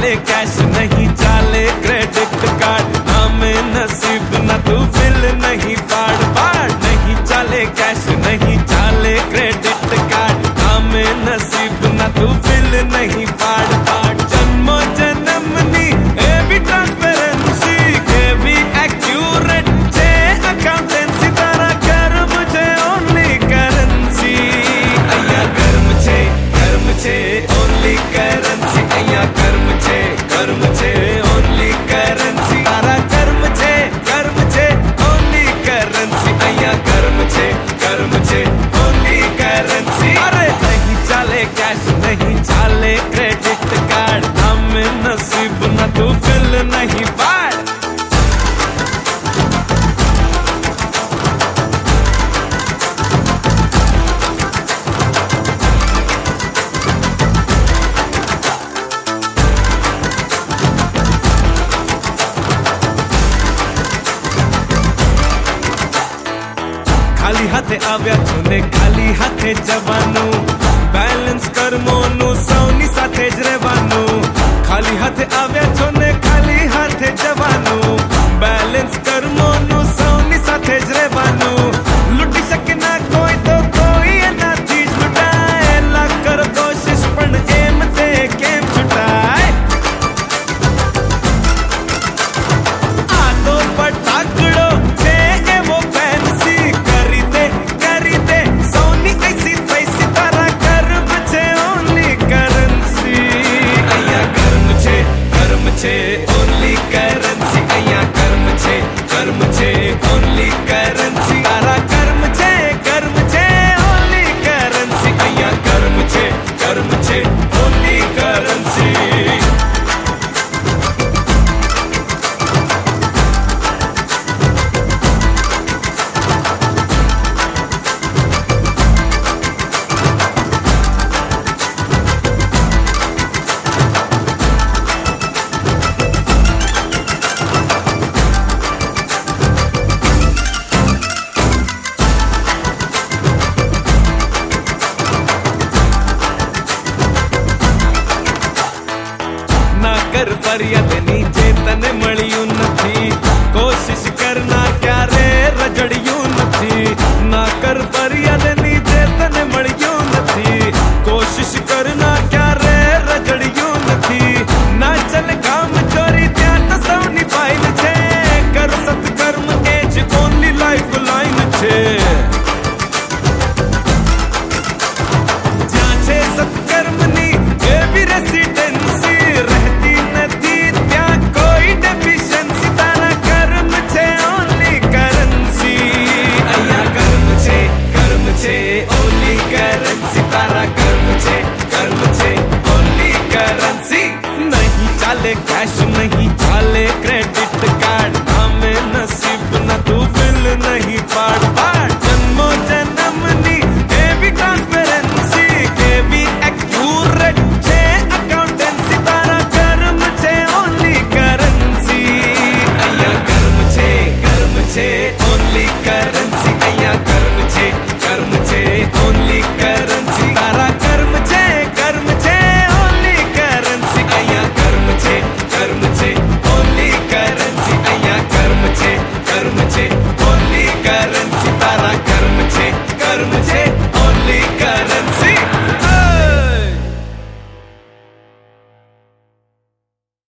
चाले कैश नहीं चाले क्रेडिट कार्ड, हमें नसीब न तू बिल नहीं फाड़ फाड़। नहीं चाले कैश नहीं चाले क्रेडिट कार्ड, हमें नसीब न तू बिल नहीं फाड़ फाड़। जन्मों जन्मनी ए भी ट्रांसपेरेंसी के भी एक्यूरेट छे अकाउंटेंसी तारा कर मुझे ओनली करेंसी। अय्या कर मुझे ओनली करेंसी, अय्या कर मुझे ओनली करेंसी। तारा कर मुझे ओनली करेंसी, अय्या कर मुझे ओनली करेंसी। अरे नहीं चाले कैश नहीं चाले क्रेडिट कार्ड, हमें नसीब न तू बिल नहीं फाड़। खाली हाथे आव्या छूने खाली हाथे जवानू, बैलेंस कर मोनू सौनी साथे ज रेवानू। खाली हाथे आव्या छूने खाली हाथे जवानू, बैलेंस कर मोनू सौनी साथे ज रेवानू। लुटी सके ना कोई तो कोई ना चीज लुटाए, ला कर कोशिश पण एम ते केम छुटाए। आ तो पटाकड़ो छे एवो फैंसी ओनली करेंसी, अय्या कर मुझे ओनली करेंसी। तारा कर मुझे ओनली करेंसी, अय्या कर मुझे ओनली करेंसी। कर फरियाद नीचे तने मळियूं नथी, कोशिश करना क्या रे रजड़ियूं नथी। ना कर फरियाद नीचे तने मळियूं नथी, कोशिश करना क्या रे रजड़ियूं नथी। ना चल काम चोरी त्या तो सौनी फाइन छे, कर सत्कर्म एज ओनली लाइफ लाइन छे। ज्यां छे सत्कर्मनी ए भी रेसिडेंसी, रहती नथी त्या कोई डेफिशिएंसी। तारा कर मुझे ओनली करेंसी, अय्या कर मुझे ओनली करेंसी। तारा कर मुझे ओनली करेंसी। नहीं चाले कैश नहीं चाले क्रेडिट कार्ड, हमें नसीब न तू बिल नहीं फाड़ फाड़। जन्मों जन्मनी ए भी ट्रांसपेरेंसी के भी एक्यूरेट छे अकाउंटेंसी। तारा कर मुझे ओनली करेंसी, अय्या कर मुझे ओनली करेंसी, अय्या कर मुझे ओनली करेंसी। तारा कर मुझे ओनली करेंसी, अय्या कर मुझे ओनली करेंसी, अय्या कर मुझे ओनली करेंसी। तारा कर मुझे